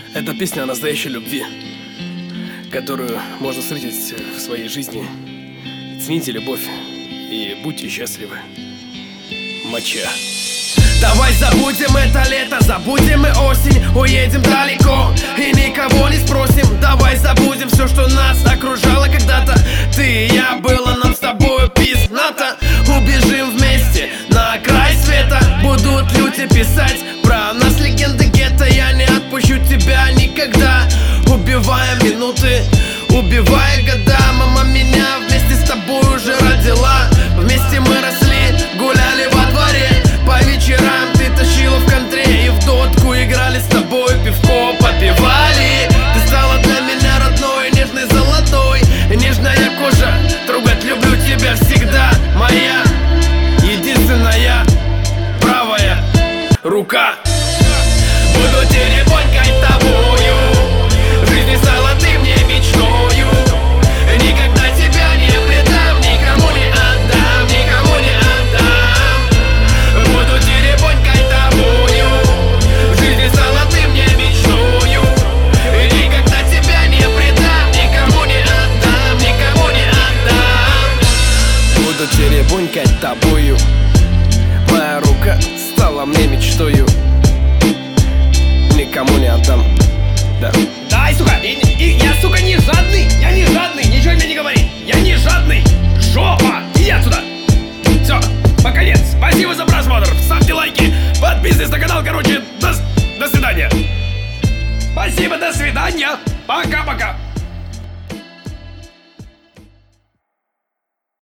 Это песня о настоящей любви, которую можно встретить в своей жизни. Цените любовь и будьте счастливы. Моча. Давай забудем это лето, забудем и осень, уедем далеко и никого не спросим. Давай забудем все, что нас окружало когда-то. Ты и я, было нам с тобою пизната. Убежим вместе на край света. Будут люди писать